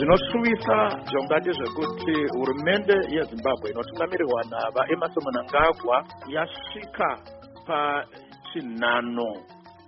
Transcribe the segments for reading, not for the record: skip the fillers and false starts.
zvinoshuwisa zvongati zvekuti hurumende yezimbabwe inotungamirirwa naEmmerson Mnangagwa yasvika pachinhano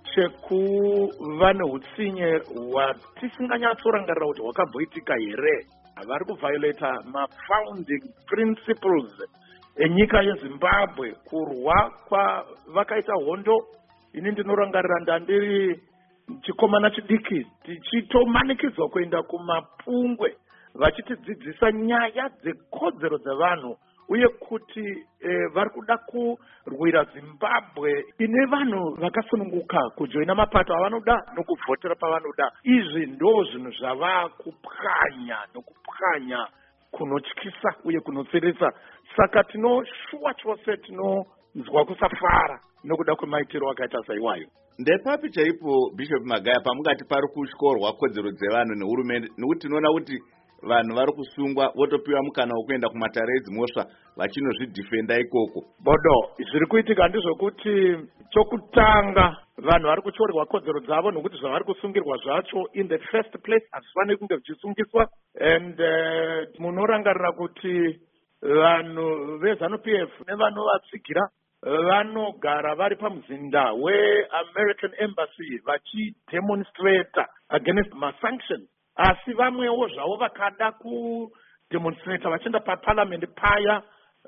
chekuva neutsinye hwatisinganyatsorangarira kuti hwakamboitika here. Vari kuviolata mafounding principles enyika yezimbabwe. Kurwa kwavakaita hondo, ini ndinorangarira ndandiri chikomana chidiki tichitomanikidzwa kuenda kumapungwe vachitidzidzisa nyaya dzekodzero dzevanhu uye kuti vari kuda kurwira Zimbabwe ine vanhu vakasununguka kujoina mapato avanoda nokuvhotera pavanoda. Izvi ndo zvinhu zvava kupwanya nokupwanya kunotyisa uye kunotseresa. Saka tinoshuwa chose, tinonzwa kusafara nokuda kwemaitiro akaita saiwayo. Ndepapi chaipo Bishop Magaya pamungati pari kutyorwa kodzero dzevanhu nehurumende, nekuti tinoona kuti vanhu vari kusungwa votopiwa mukana wekuenda kumatare edzimhosva vachinozvidhifenda ikoko. Bodo zviri kuitika ndizvokuti chokutanga vanhu vari kutyorwa kodzero dzavo nokuti zvavari kusungirwa zvacho in the first place hazvifaniri kunge zvichisungiswa. And munorangarira kuti vanhu veZANU-PF nevanovatsigira vanogara vari pamuzinda weAmerican Embassy vachidemonstrata against masanctions, asi vamwewo zvavo vakada kudemonstrata vachienda paparliament paya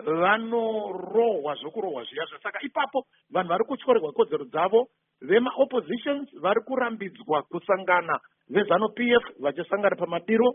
vanorohwa zvokurohwa zviyazvo. Saka ipapo vanhu vari kutyorerwa kodzero dzavo. Vema-oppositions vari kurambidzwa kusangana, veZANU-PF vachisangana pamadiro.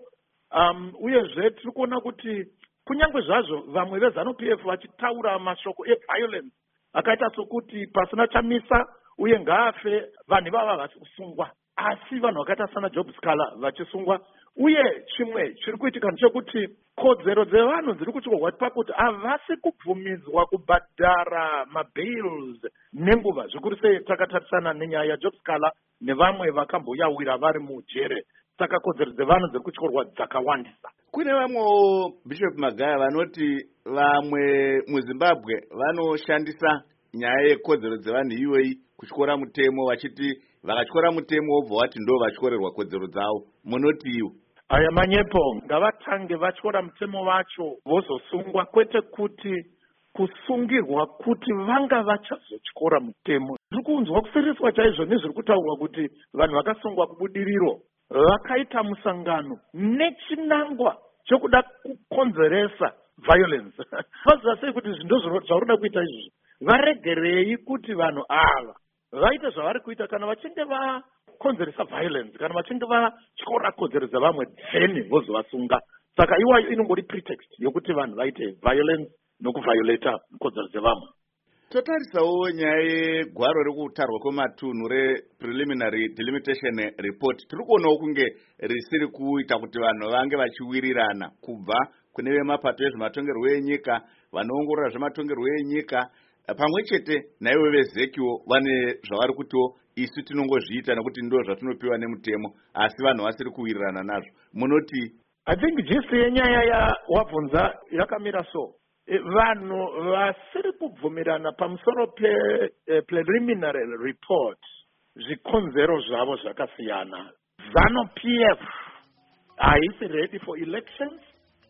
Uyezve tiri kuona kuti kunyange zvazvo vamwe veZANU-PF vachitaura mashoko eviolence akaita sokuti pasina chamisa uye ngaafe vanhu ivava vasi kusungwa, asi vanhu vakaita sana Job Scala vachisungwa. Uye chimwe chiri kuitika ndechekuti kodzero dzevanhu dziri kutyorwa pakuti havasi kubvumidzwa kubhadhara mabails nenguva, zvikuru sei takatarisana nenyaya yaJob Scala nevamwe vakamboyawira vari mujere. Saka kodzero dzevanhu dziri kutyorwa dzakawandisa. Kune vamwewo Bishop Magaya vanoti vamwe muZimbabwe vanoshandisa nyaya yekodzero dzevanhu iyoyi kutyora mutemo, vachiti vakatyora mutemo wobva wati ndo vatyorerwa kodzero dzavo. Munoti iwo? Aya manyepo ngavatange vatyora mutemo vacho vozosungwa, kwete kuti kusungirwa kuti vanga vachazotyora mutemo. Zviri kunzwa kusereswa chaizvo nezviri kutaurwa kuti vanhu vakasungwa kubudiriro vakaita musangano nechinangwa chokuda kukonzeresa violence. Vaziva sei kuti ndo zvaurida kuita izvi? Varegerei kuti vanhu ava vaite zvavari kuita kana vachinge vakonzeresa violence, kana vachinge vatyora kodzero dzevamwe dzeni vozovasunga. Saka iwayo inongori pretext yokuti vanhu vaite violence nokuviolata kodzero dzevamwe. Totarisawo nyaya yegwaro rekutarwa kwematunhu repreliminary delimitation report. Tiri kuonawo kunge risiri kuita kuti vanhu vange vachiwirirana kubva kune vemapato ezvematongerwo enyika, vanoongorora zvematongerwo enyika, pamwe chete naivo vezekiwo vane zvavari kutiwo isu tinongozviita nekuti ndo zvatinopiwa nemutemo, asi vanhu vasiri kuwirirana nazvo. Munoti? I think gist yenyaya yawabvunza yakamira so. Vanhu vasiri kubvumirana pamusoro preliminary report zvikonzero zvavo zvakasiyana. ZANU-PF haisi ready for elections,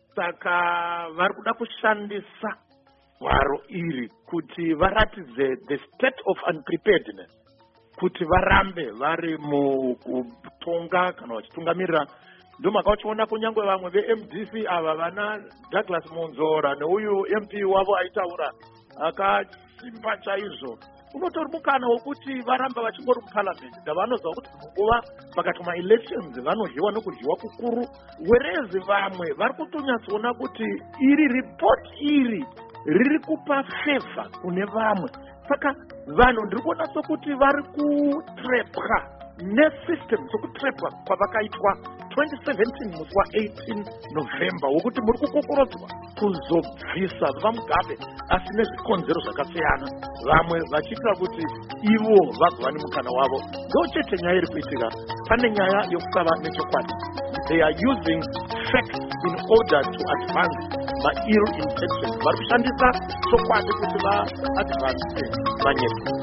saka vari kuda kushandisa gwaro iri kuti varatidze the state of unpreparedness, kuti varambe vari mukutonga kana vachitungamirira. Ndomaka uchiona kunyange vamwe veMDC ava vana Douglas Monzora neuyu MP wavo aitaura akasimba chaizvo, unotori mukana wokuti varamba vachingori muparliament ndavanoziva kuti munguva pakati maelections vanoryiwa nokuryiwa kukuru. Werezi vamwe vari kutonyatsoona kuti iri report iri riri kupa favor kune vamwe. Saka vanhu ndiri kuona sokuti vari kutrepwa nesystem sokutrepwa kwavakaitwa 2017 musi wa18 November wokuti muri kukokorodzwa kuzobvisa vaMugabe asi nezvikonzero zvakasiyana, vamwe vachiitira kuti ivo vagova nemukana wavo. Ndo chete nyaya iri kuitika. Pane nyaya yokusava nechokwadi. They are using facts in order to advance my ill intentions. Vari kushandisa chokwadi kuti vaadvance manyepo.